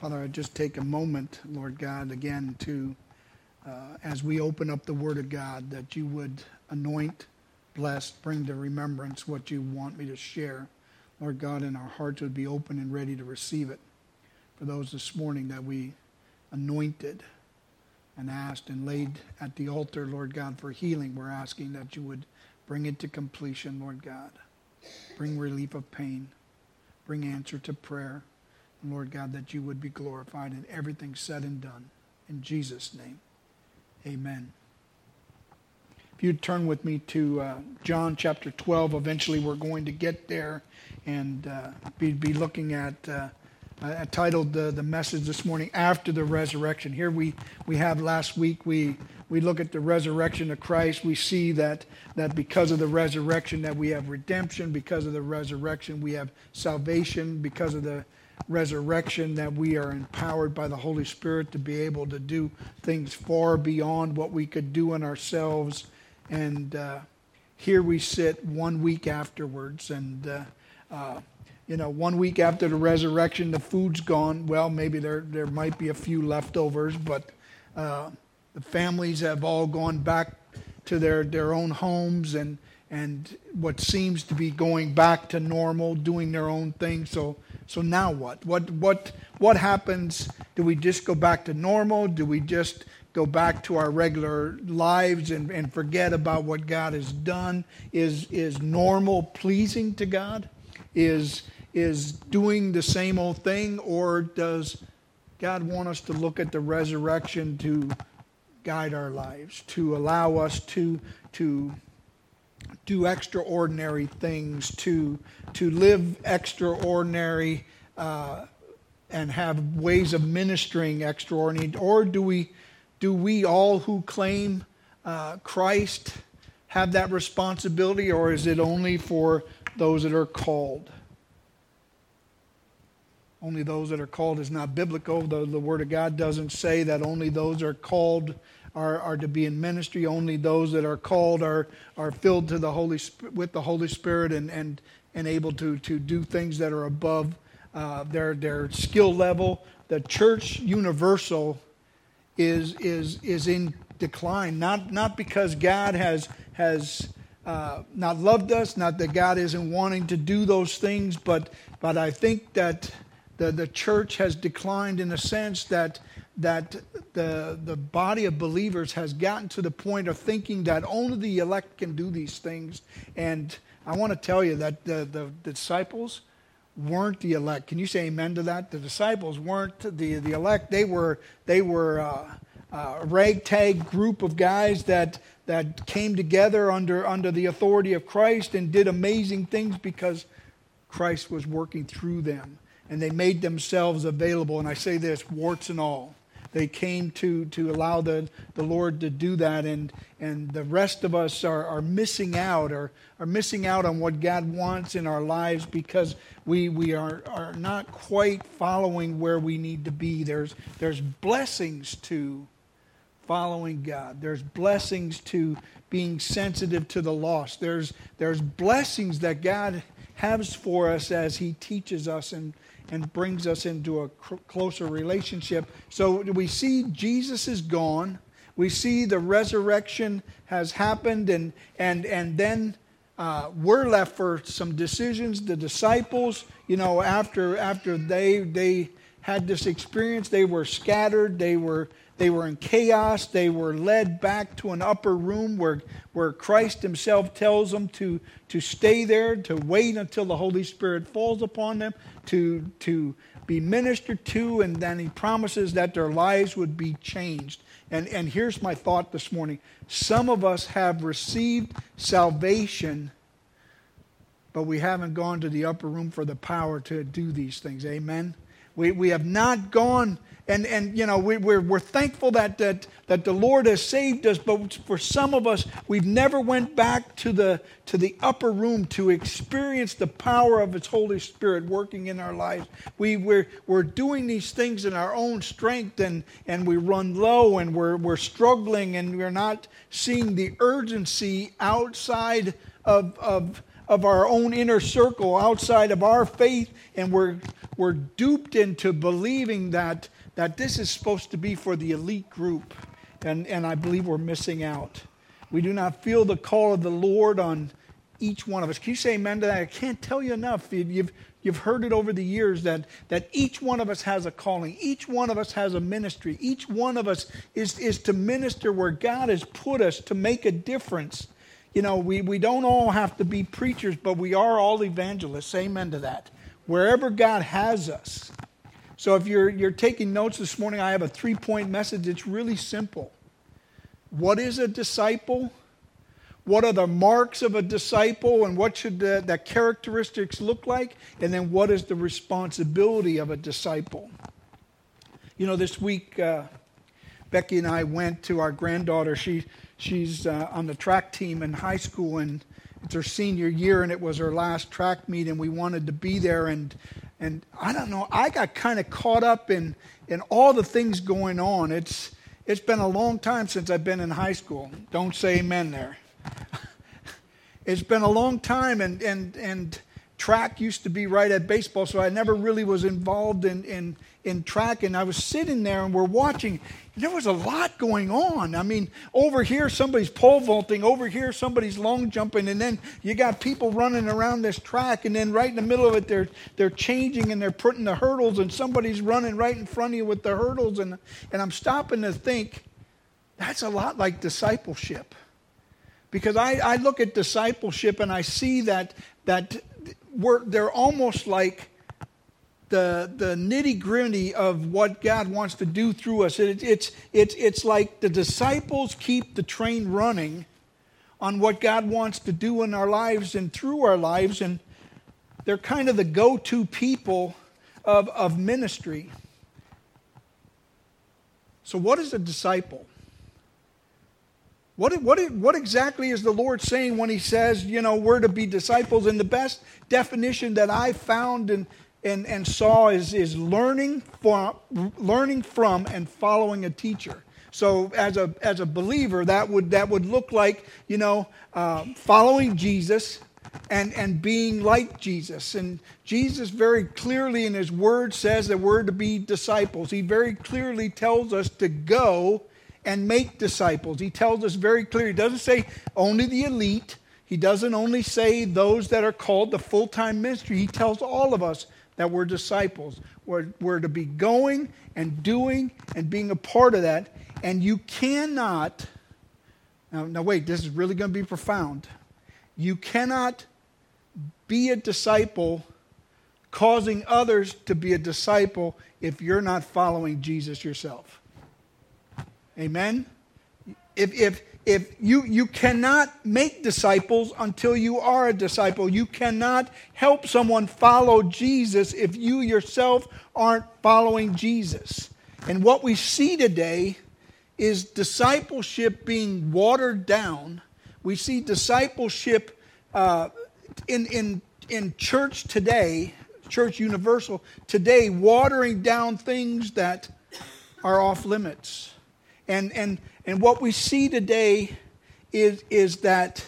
Father, I just take a moment, Lord God, again to, as we open up the Word of God, that you would anoint, bless, bring to remembrance what you want me to share. Lord God, and our hearts would be open and ready to receive it. For those this morning that we anointed and asked and laid at the altar, Lord God, for healing, we're asking that you would bring it to completion, Lord God. Bring relief of pain. Bring answer to prayer. And Lord God, that you would be glorified in everything said and done. In Jesus' name, amen. If you'd turn with me to John chapter 12, eventually we're going to get there and be looking at, I titled the message this morning, After the Resurrection. Here we have last week, we look at the resurrection of Christ. We see that because of the resurrection that we have redemption, because of the resurrection we have salvation, because of the resurrection that we are empowered by the Holy Spirit to be able to do things far beyond what we could do in ourselves. And here we sit 1 week afterwards, and 1 week after the resurrection, the food's gone. Well, maybe there might be a few leftovers, but the families have all gone back to their own homes and what seems to be going back to normal, doing their own thing. So now what? What happens? Do we just go back to normal? Do we just go back to our regular lives and forget about what God has done? Is normal pleasing to God? Is doing the same old thing, or does God want us to look at the resurrection to guide our lives, to allow us to do extraordinary things, to live extraordinary and have ways of ministering extraordinary? Or do we all who claim Christ have that responsibility, or is it only for those that are called? Only those that are called is not biblical. The Word of God doesn't say that only those are called are to be in ministry. Only those that are called are filled to with the Holy Spirit and able to do things that are above their skill level. The church universal is in decline, not because God has not loved us, not that God isn't wanting to do those things, but I think that the church has declined in the sense that the body of believers has gotten to the point of thinking that only the elect can do these things. And I want to tell you that the disciples weren't the elect. Can you say amen to that? The disciples weren't the elect. They were a ragtag group of guys that came together under the authority of Christ and did amazing things because Christ was working through them. And they made themselves available. And I say this, warts and all. They came to allow the Lord to do that. And the rest of us are missing out, are missing out on what God wants in our lives because we are not quite following where we need to be. There's blessings to following God. There's blessings to being sensitive to the lost. There's blessings that God has for us as He teaches us and brings us into a closer relationship. So we see Jesus is gone. We see the resurrection has happened, and then we're left for some decisions. The disciples, after they had this experience, they were scattered. They were in chaos. They were led back to an upper room where Christ Himself tells them to stay there, to wait until the Holy Spirit falls upon them, to be ministered to, and then He promises that their lives would be changed. And here's my thought this morning. Some of us have received salvation, but we haven't gone to the upper room for the power to do these things. Amen? We have not gone, and we're thankful that the Lord has saved us, but for some of us, we've never went back to the upper room to experience the power of His Holy Spirit working in our lives. We're doing these things in our own strength, and we run low, and we're struggling, and we're not seeing the urgency outside of our own inner circle, outside of our faith, and we're we're duped into believing that this is supposed to be for the elite group. And I believe we're missing out. We do not feel the call of the Lord on each one of us. Can you say amen to that? I can't tell you enough. You've heard it over the years that each one of us has a calling. Each one of us has a ministry. Each one of us is to minister where God has put us to make a difference. You know, we don't all have to be preachers, but we are all evangelists. Amen to that. Wherever God has us. So if you're taking notes this morning, I have a 3-point message. It's really simple. What is a disciple? What are the marks of a disciple, and what should the characteristics look like? And then what is the responsibility of a disciple? You know, this week, Becky and I went to our granddaughter. She's on the track team in high school, and it's her senior year, and it was her last track meet, and we wanted to be there. And I don't know, I got kind of caught up in all the things going on. It's been a long time since I've been in high school. Don't say amen there. It's been a long time, and track used to be right at baseball, so I never really was involved in track. And I was sitting there, and we're watching. There was a lot going on. I mean, over here somebody's pole vaulting, over here somebody's long jumping, and then you got people running around this track, and then right in the middle of it they're changing and they're putting the hurdles, and somebody's running right in front of you with the hurdles, and I'm stopping to think, that's a lot like discipleship. Because I look at discipleship and I see that they're almost like the nitty-gritty of what God wants to do through us. It's like the disciples keep the train running on what God wants to do in our lives and through our lives, and they're kind of the go-to people of ministry. So what is a disciple? What exactly is the Lord saying when He says, you know, we're to be disciples? And the best definition that I found and saw is learning from and following a teacher. So as a believer, that would look like, you know, following Jesus and being like Jesus. And Jesus very clearly in His Word says that we're to be disciples. He very clearly tells us to go and make disciples. He tells us very clearly. He doesn't say only the elite. He doesn't only say those that are called the full-time ministry. He tells all of us that we're disciples. We're to be going and doing and being a part of that. And you cannot, now wait, this is really going to be profound. You cannot be a disciple causing others to be a disciple if you're not following Jesus yourself. Amen? If you cannot make disciples until you are a disciple. You cannot help someone follow Jesus if you yourself aren't following Jesus. And what we see today is discipleship being watered down. We see discipleship in church today, Church Universal today, watering down things that are off limits. And what we see today is that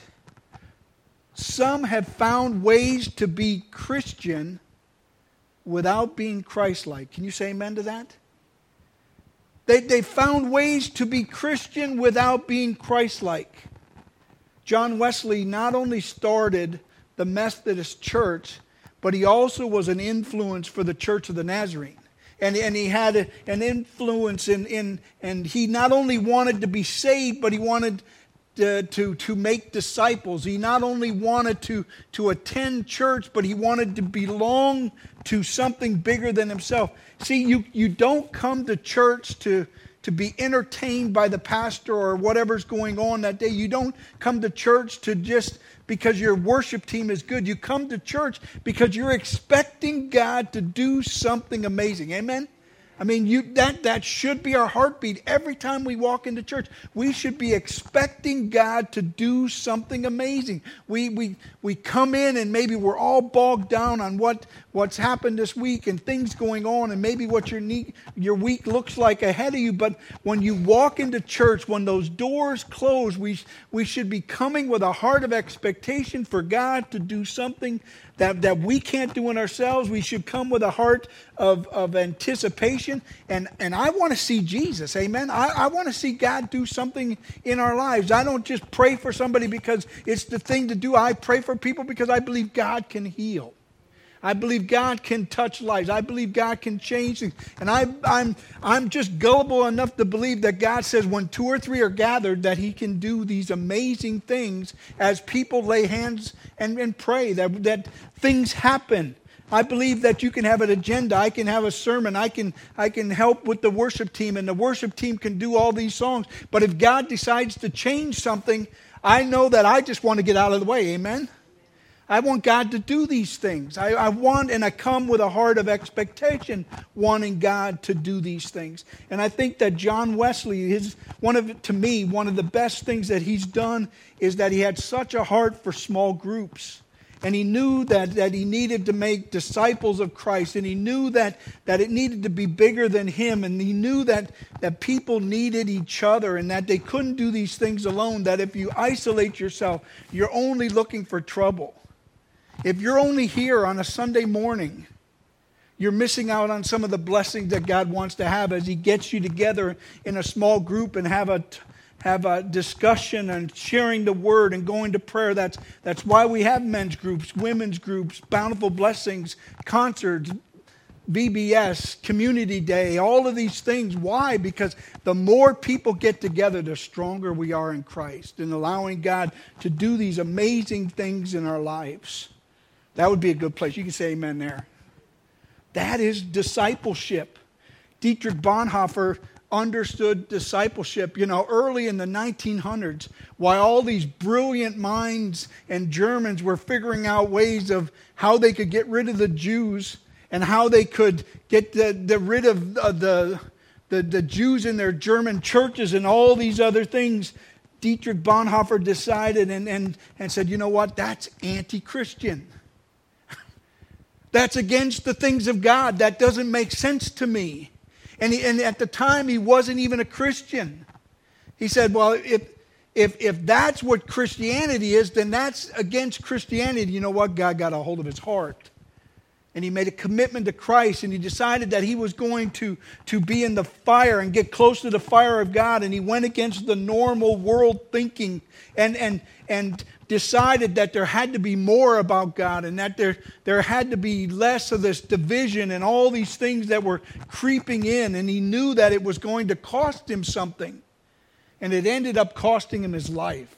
some have found ways to be Christian without being Christ-like. Can you say amen to that? They found ways to be Christian without being Christ-like. John Wesley not only started the Methodist Church, but he also was an influence for the Church of the Nazarene. And he had an influence and he not only wanted to be saved, but he wanted to make disciples. He not only wanted to attend church, but he wanted to belong to something bigger than himself. See, you don't come to church to be entertained by the pastor or whatever's going on that day. You don't come to church to just because your worship team is good. You come to church because you're expecting God to do something amazing. Amen? I mean, that should be our heartbeat every time we walk into church. We should be expecting God to do something amazing. We come in and maybe we're all bogged down on what's happened this week and things going on and maybe what your week looks like ahead of you. But when you walk into church, when those doors close, we should be coming with a heart of expectation for God to do something that we can't do in ourselves. We should come with a heart of anticipation. And I want to see Jesus, amen? I want to see God do something in our lives. I don't just pray for somebody because it's the thing to do. I pray for people because I believe God can heal. I believe God can touch lives. I believe God can change things. And I'm just gullible enough to believe that God says when 2 or 3 are gathered that He can do these amazing things as people lay hands and pray, that things happen. I believe that you can have an agenda. I can have a sermon. I can help with the worship team, and the worship team can do all these songs. But if God decides to change something, I know that I just want to get out of the way. Amen? I want God to do these things. I want, and I come with a heart of expectation, wanting God to do these things. And I think that John Wesley, one of the best things that he's done is that he had such a heart for small groups. And he knew that he needed to make disciples of Christ. And he knew that it needed to be bigger than him. And he knew that people needed each other and that they couldn't do these things alone. That if you isolate yourself, you're only looking for trouble. If you're only here on a Sunday morning, you're missing out on some of the blessings that God wants to have as He gets you together in a small group and have a discussion and sharing the Word and going to prayer. That's why we have men's groups, women's groups, Bountiful Blessings, concerts, VBS, Community Day, all of these things. Why? Because the more people get together, the stronger we are in Christ and allowing God to do these amazing things in our lives. That would be a good place. You can say amen there. That is discipleship. Dietrich Bonhoeffer understood discipleship. You know, early in the 1900s, while all these brilliant minds and Germans were figuring out ways of how they could get rid of the Jews and how they could get rid of the Jews in their German churches and all these other things, Dietrich Bonhoeffer decided and said, you know what, that's anti-Christian. That's against the things of God. That doesn't make sense to me. And at the time, he wasn't even a Christian. He said, well, if that's what Christianity is, then that's against Christianity. You know what? God got a hold of his heart. And he made a commitment to Christ, and he decided that he was going to be in the fire and get close to the fire of God. And he went against the normal world thinking and decided that there had to be more about God and that there had to be less of this division and all these things that were creeping in. And he knew that it was going to cost him something. And it ended up costing him his life.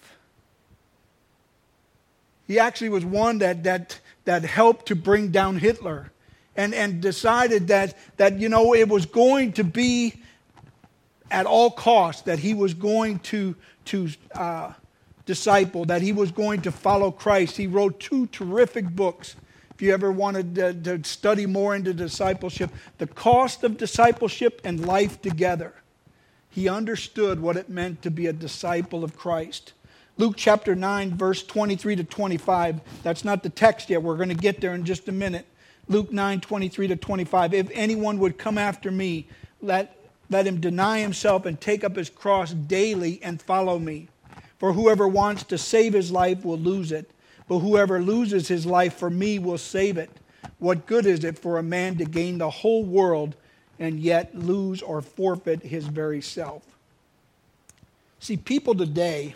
He actually was one that helped to bring down Hitler and decided that you know, it was going to be at all costs that he was going to disciple, that he was going to follow Christ. He wrote 2 terrific books. If you ever wanted to study more into discipleship, The Cost of Discipleship and Life Together. He understood what it meant to be a disciple of Christ. Luke chapter 9, verse 23 to 25. That's not the text yet. We're going to get there in just a minute. Luke 9, 23 to 25. If anyone would come after me, let him deny himself and take up his cross daily and follow me. For whoever wants to save his life will lose it, but whoever loses his life for me will save it. What good is it for a man to gain the whole world and yet lose or forfeit his very self? See, people today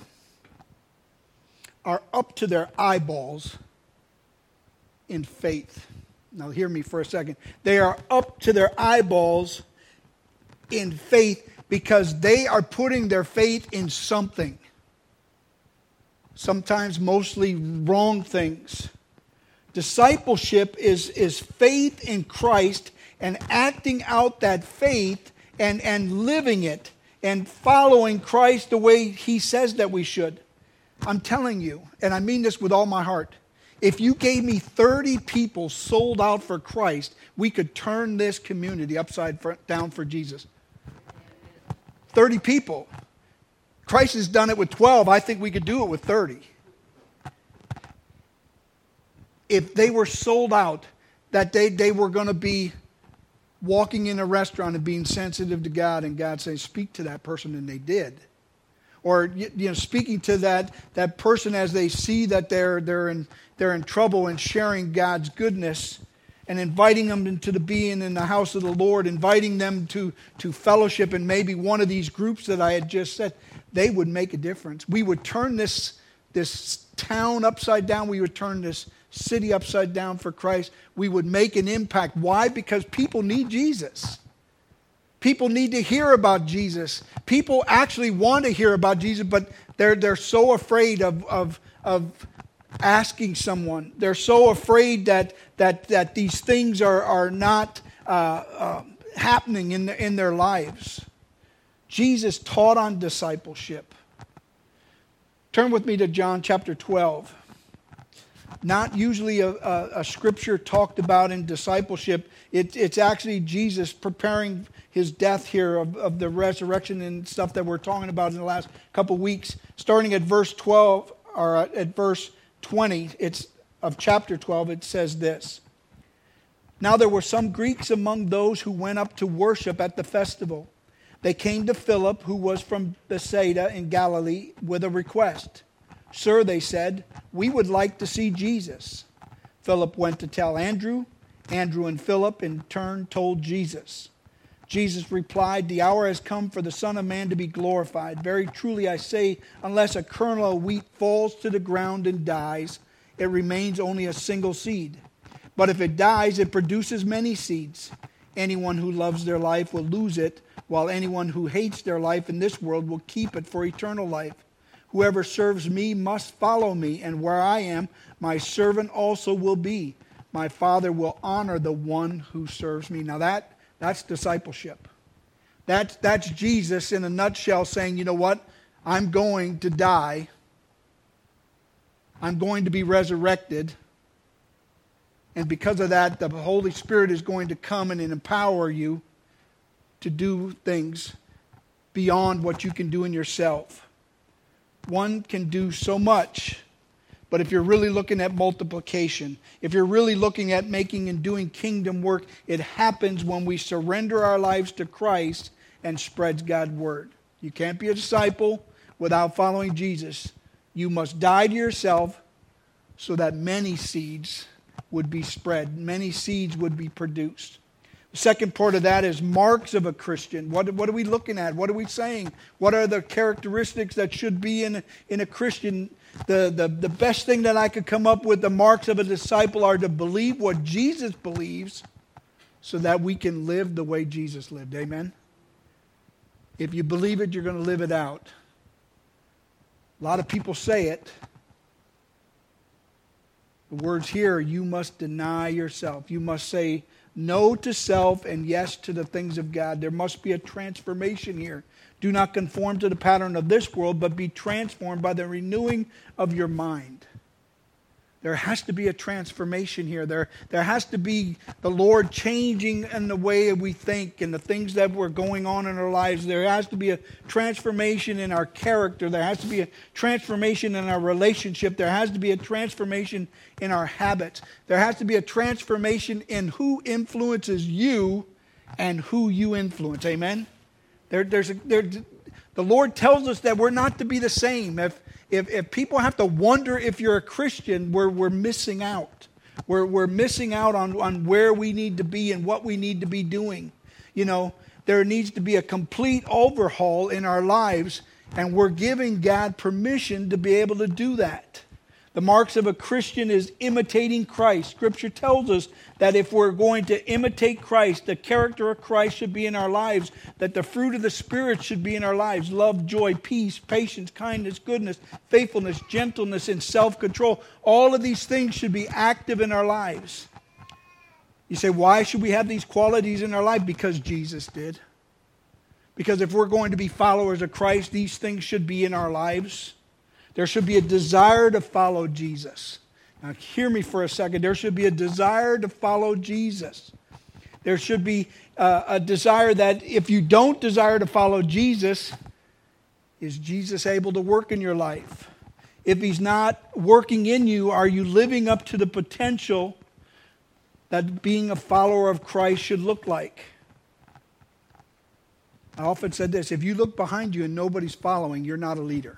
are up to their eyeballs in faith. Now hear me for a second. They are up to their eyeballs in faith because they are putting their faith in something. Sometimes mostly wrong things. Discipleship is faith in Christ and acting out that faith and living it and following Christ the way He says that we should. I'm telling you, and I mean this with all my heart, If you gave me 30 people sold out for Christ, we could turn this community upside down for Jesus. 30 people. Christ has done it with 12. I think we could do it with 30. If they were sold out, that they were going to be walking in a restaurant and being sensitive to God, and God saying, speak to that person, and they did. Or speaking to that person as they see that they're in trouble, and sharing God's goodness, and inviting them into the being in the house of the Lord, inviting them to fellowship in maybe one of these groups that I had just said, they would make a difference. We would turn this town upside down. We would turn this city upside down for Christ. We would make an impact. Why? Because people need Jesus. People need to hear about Jesus. People actually want to hear about Jesus, but they're so afraid of asking someone. They're so afraid that these things are not happening in their lives. Jesus taught on discipleship. Turn with me to John chapter 12. Not usually a scripture talked about in discipleship. It's actually Jesus preparing his death here of the resurrection and stuff that we're talking about in the last couple weeks. Starting at verse 12, or at verse 20, it's of chapter 12, it says this. Now there were some Greeks among those who went up to worship at the festival. They came to Philip, who was from Bethsaida in Galilee, with a request. Sir, they said, we would like to see Jesus. Philip went to tell Andrew. Andrew and Philip in turn told Jesus. Jesus replied, the hour has come for the Son of Man to be glorified. Very truly I say, unless a kernel of wheat falls to the ground and dies, it remains only a single seed. But if it dies, it produces many seeds. Anyone who loves their life will lose it, while anyone who hates their life in this world will keep it for eternal life. Whoever serves me must follow me, and where I am, my servant also will be. My Father will honor the one who serves me. Now that's discipleship. That's Jesus in a nutshell saying, you know what? I'm going to die. I'm going to be resurrected. And because of that, the Holy Spirit is going to come and empower you to do things beyond what you can do in yourself. One can do so much, but if you're really looking at multiplication, if you're really looking at making and doing kingdom work, it happens when we surrender our lives to Christ and spreads God's word. You can't be a disciple without following Jesus. You must die to yourself so that many seeds would be spread, many seeds would be produced. The second part of that is marks of a Christian. What are we looking at? What are we saying? What are the characteristics that should be in a Christian? The best thing that I could come up with, the marks of a disciple, are to believe what Jesus believes so that we can live the way Jesus lived. Amen? If you believe it, you're going to live it out. A lot of people say it. The words here, you must deny yourself. You must say no to self and yes to the things of God. There must be a transformation here. Do not conform to the pattern of this world, but be transformed by the renewing of your mind. There has to be a transformation here. There has to be the Lord changing in the way we think and the things that were going on in our lives. There has to be a transformation in our character. There has to be a transformation in our relationship. There has to be a transformation in our habits. There has to be a transformation in who influences you and who you influence. Amen? The Lord tells us that we're not to be the same. If people have to wonder if you're a Christian, we're missing out. We're missing out on where we need to be and what we need to be doing. You know, there needs to be a complete overhaul in our lives, and we're giving God permission to be able to do that. The marks of a Christian is imitating Christ. Scripture tells us that if we're going to imitate Christ, the character of Christ should be in our lives, that the fruit of the Spirit should be in our lives. Love, joy, peace, patience, kindness, goodness, faithfulness, gentleness, and self-control. All of these things should be active in our lives. You say, why should we have these qualities in our life? Because Jesus did. Because if we're going to be followers of Christ, these things should be in our lives. There should be a desire to follow Jesus. Now, hear me for a second. There should be a desire to follow Jesus. There should be a desire that if you don't desire to follow Jesus, is Jesus able to work in your life? If He's not working in you, are you living up to the potential that being a follower of Christ should look like? I often said this: if you look behind you and nobody's following, you're not a leader.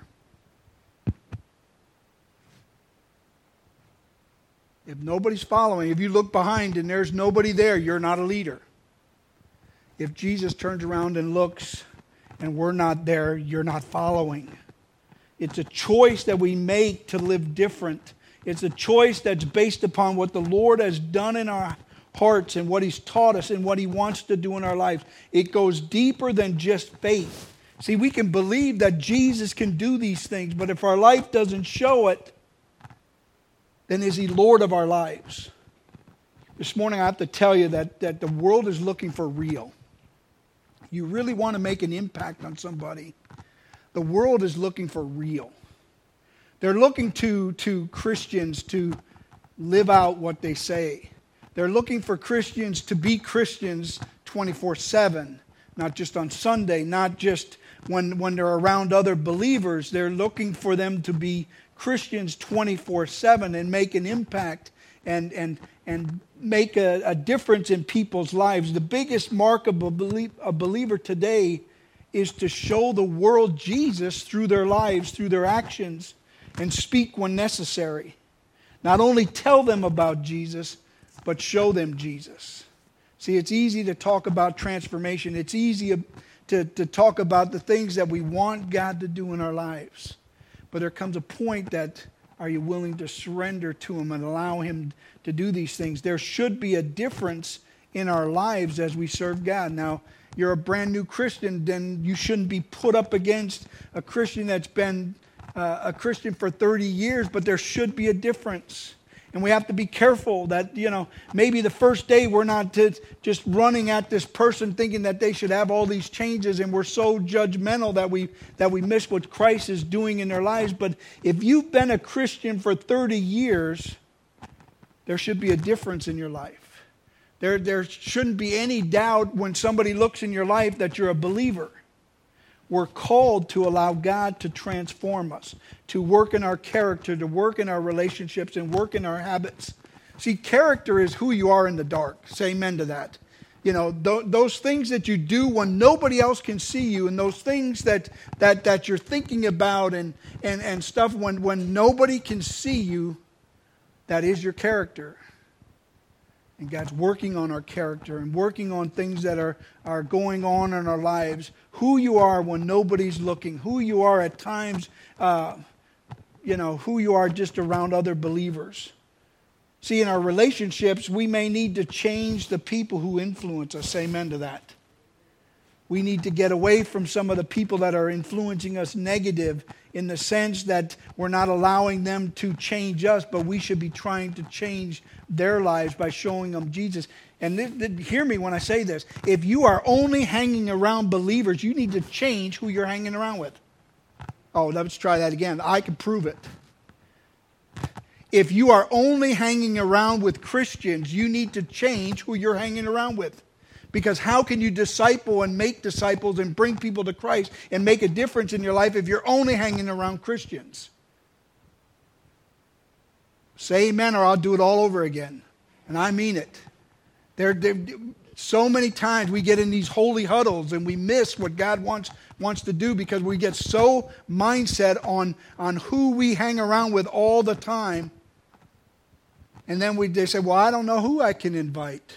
If nobody's following, if you look behind and there's nobody there, you're not a leader. If Jesus turns around and looks and we're not there, you're not following. It's a choice that we make to live different. It's a choice that's based upon what the Lord has done in our hearts and what He's taught us and what He wants to do in our lives. It goes deeper than just faith. See, we can believe that Jesus can do these things, but if our life doesn't show it, then is He Lord of our lives? This morning I have to tell you that the world is looking for real. You really want to make an impact on somebody, the world is looking for real. They're looking to Christians to live out what they say. They're looking for Christians to be Christians 24/7, not just on Sunday, not just when they're around other believers. They're looking for them to be Christians 24/7 and make an impact and make a difference in people's lives. The biggest mark of a believer today is to show the world Jesus through their lives, through their actions, and speak when necessary. Not only tell them about Jesus, but show them Jesus. See, it's easy to talk about transformation. It's easy to talk about the things that we want God to do in our lives. But there comes a point that, are you willing to surrender to Him and allow Him to do these things? There should be a difference in our lives as we serve God. Now, you're a brand new Christian, then you shouldn't be put up against a Christian that's been a Christian for 30 years, but there should be a difference. And we have to be careful that, maybe the first day we're not just running at this person thinking that they should have all these changes, and we're so judgmental that we miss what Christ is doing in their lives. But if you've been a Christian for 30 years, there should be a difference in your life. There shouldn't be any doubt when somebody looks in your life that you're a believer. We're called to allow God to transform us, to work in our character, to work in our relationships, and work in our habits. See, character is who you are in the dark. Say amen to that. Those things that you do when nobody else can see you, and those things that you're thinking about and stuff when nobody can see you, that is your character. And God's working on our character and working on things that are going on in our lives. Who you are when nobody's looking. Who you are at times, who you are just around other believers. See, in our relationships, we may need to change the people who influence us. Say amen to that. We need to get away from some of the people that are influencing us negative, in the sense that we're not allowing them to change us, but we should be trying to change their lives by showing them Jesus. And hear me when I say this. If you are only hanging around believers, you need to change who you're hanging around with. Oh, let's try that again. I can prove it. If you are only hanging around with Christians, you need to change who you're hanging around with. Because how can you disciple and make disciples and bring people to Christ and make a difference in your life if you're only hanging around Christians? Say amen, or I'll do it all over again. And I mean it. So many times we get in these holy huddles and we miss what God wants to do because we get so mindset on who we hang around with all the time. And then they say, well, I don't know who I can invite.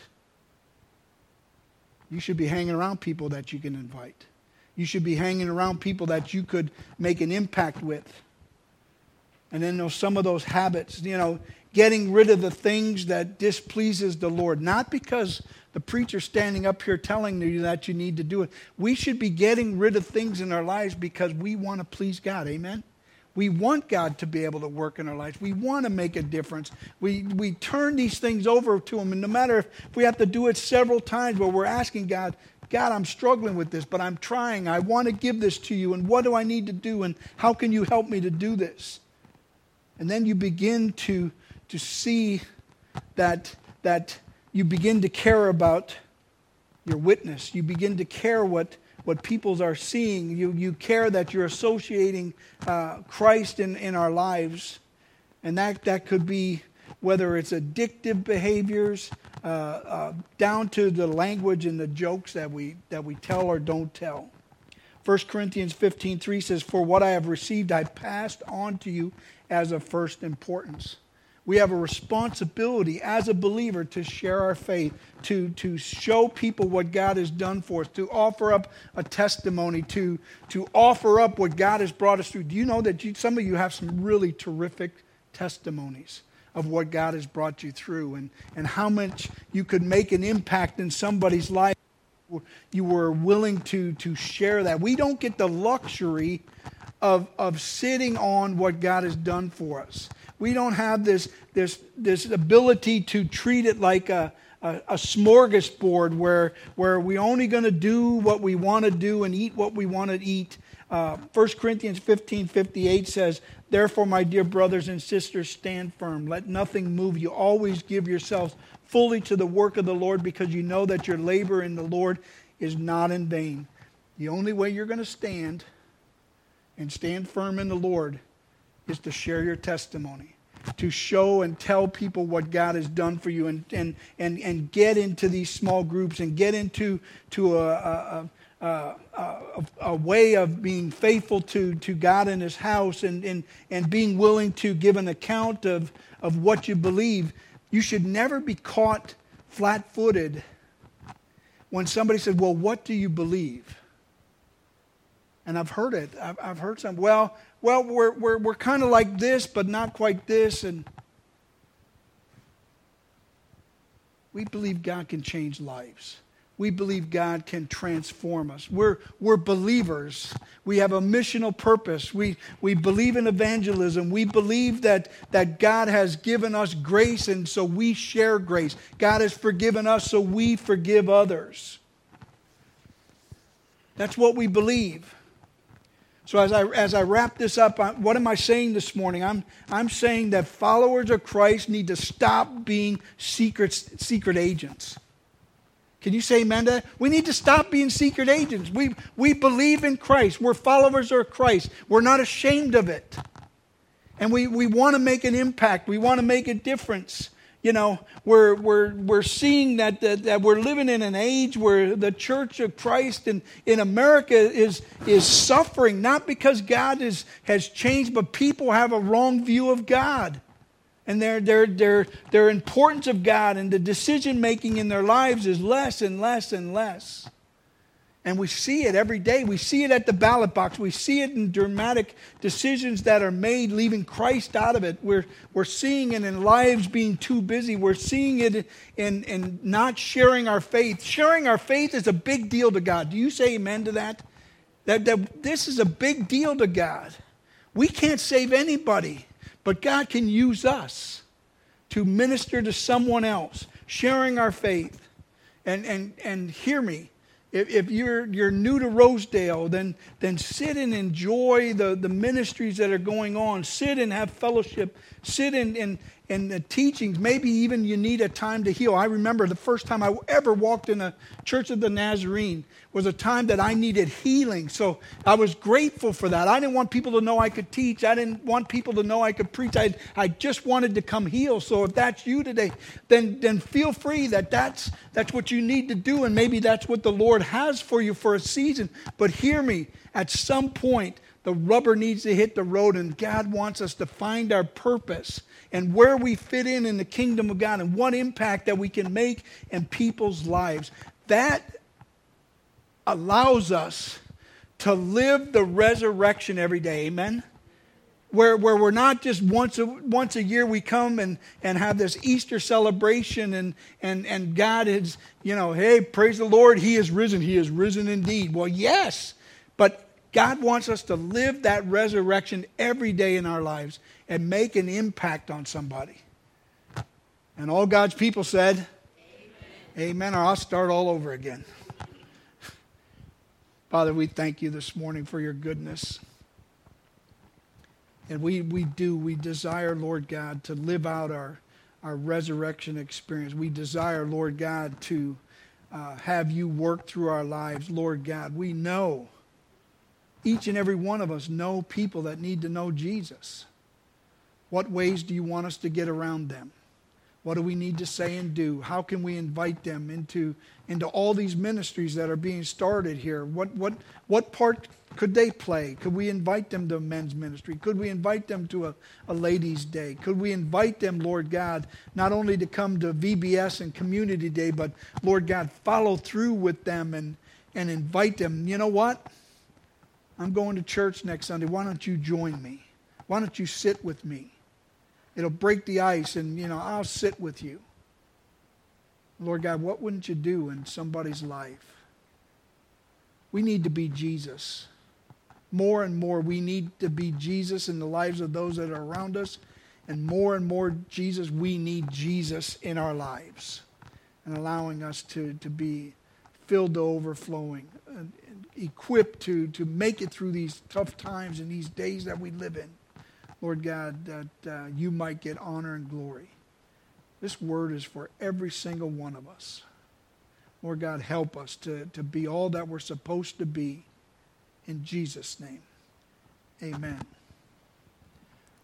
You should be hanging around people that you can invite. You should be hanging around people that you could make an impact with. And then some of those habits, getting rid of the things that displeases the Lord. Not because the preacher's standing up here telling you that you need to do it. We should be getting rid of things in our lives because we want to please God. Amen? We want God to be able to work in our lives. We want to make a difference. We turn these things over to Him. And no matter if we have to do it several times where we're asking God, I'm struggling with this, but I'm trying. I want to give this to you. And what do I need to do? And how can you help me to do this? And then you begin to to see that you begin to care about your witness. You begin to care what people are seeing. You care that you're associating Christ in our lives. And that could be whether it's addictive behaviors, down to the language and the jokes that we tell or don't tell. 1 Corinthians 15:3 says, "For what I have received I passed on to you as of first importance." We have a responsibility as a believer to share our faith, to show people what God has done for us, to offer up a testimony, to offer up what God has brought us through. Do you know that some of you have some really terrific testimonies of what God has brought you through, and how much you could make an impact in somebody's life? You were willing to share that. We don't get the luxury of sitting on what God has done for us. We don't have this ability to treat it like a smorgasbord where we're only going to do what we want to do and eat what we want to eat. 1 Corinthians 15:58 says, "Therefore, my dear brothers and sisters, stand firm. Let nothing move you. Always give yourselves fully to the work of the Lord, because you know that your labor in the Lord is not in vain." The only way you're going to stand and stand firm in the Lord is to share your testimony, to show and tell people what God has done for you, and get into these small groups and get into a way of being faithful to God and His house, and being willing to give an account of what you believe. You should never be caught flat-footed when somebody said, "Well, what do you believe?" And I've heard it. I've heard some. Well, we're kind of like this, but not quite this. And we believe God can change lives. We believe God can transform us. We're believers. We have a missional purpose. We believe in evangelism. We believe that God has given us grace, and so we share grace. God has forgiven us, so we forgive others. That's what we believe. So as I wrap this up, what am I saying this morning? I'm saying that followers of Christ need to stop being secret agents. Can you say amen to that? We need to stop being secret agents. We believe in Christ. We're followers of Christ. We're not ashamed of it. And we want to make an impact. We want to make a difference. You know, we're seeing that we're living in an age where the Church of Christ in America is suffering, not because God has changed, but people have a wrong view of God. And their importance of God and the decision making in their lives is less and less and less. And we see it every day. We see it at the ballot box. We see it in dramatic decisions that are made, leaving Christ out of it. We're seeing it in lives being too busy. We're seeing it in not sharing our faith. Sharing our faith is a big deal to God. Do you say amen to that? That this is a big deal to God. We can't save anybody, but God can use us to minister to someone else, sharing our faith. And hear me. If you're new to Rosedale, then sit and enjoy the ministries that are going on. Sit and have fellowship. Sit in the teachings. Maybe even you need a time to heal. I remember the first time I ever walked in a Church of the Nazarene was a time that I needed healing. So I was grateful for that. I didn't want people to know I could teach. I didn't want people to know I could preach. I just wanted to come heal. So if that's you today, then feel free that's what you need to do. And maybe that's what the Lord has for you for a season. But hear me, at some point, the rubber needs to hit the road, and God wants us to find our purpose and where we fit in the kingdom of God and what impact that we can make in people's lives. That allows us to live the resurrection every day. Amen? Where we're not just once a year we come and have this Easter celebration and God is, hey, praise the Lord, He is risen. He is risen indeed. Well, yes, but God wants us to live that resurrection every day in our lives and make an impact on somebody. And all God's people said, Amen, or I'll start all over again. Father, we thank you this morning for your goodness. And we desire, Lord God, to live out our resurrection experience. We desire, Lord God, to have you work through our lives, Lord God. We know, each and every one of us know people that need to know Jesus. What ways do you want us to get around them? What do we need to say and do? How can we invite them into all these ministries that are being started here? What part could they play? Could we invite them to a men's ministry? Could we invite them to a ladies' day? Could we invite them, Lord God, not only to come to VBS and Community Day, but, Lord God, follow through with them and invite them. You know what? I'm going to church next Sunday. Why don't you join me? Why don't you sit with me? It'll break the ice and, I'll sit with you. Lord God, what wouldn't you do in somebody's life? We need to be Jesus. More and more, we need to be Jesus in the lives of those that are around us. And more, Jesus, we need Jesus in our lives. And allowing us to be filled to overflowing, equipped to make it through these tough times and these days that we live in. Lord God, that you might get honor and glory. This word is for every single one of us. Lord God, help us to be all that we're supposed to be. In Jesus' name, amen.